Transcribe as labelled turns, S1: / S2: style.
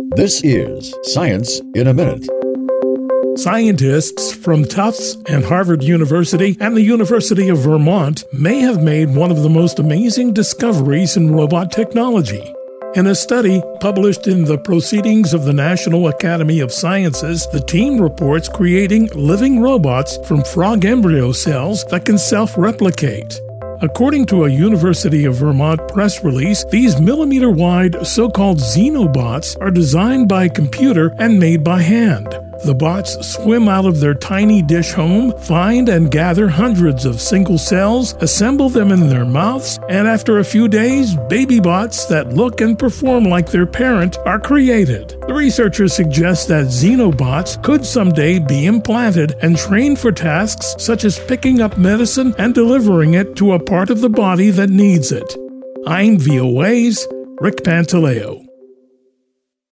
S1: This is Science in a Minute.
S2: Scientists from Tufts and Harvard University and the University of Vermont may have made one of the most amazing discoveries in robot technology. In a study published in the Proceedings of the National Academy of Sciences, the team reports creating living robots from frog embryo cells that can self-replicate. According to a University of Vermont press release, these millimeter-wide so-called xenobots are designed by a computer and made by hand. The bots swim out of their tiny dish home, find and gather hundreds of single cells, assemble them in their mouths, and after a few days, baby bots that look and perform like their parent are created. The researchers suggest that xenobots could someday be implanted and trained for tasks such as picking up medicine and delivering it to a part of the body that needs it. I'm VOA's Rick Pantaleo.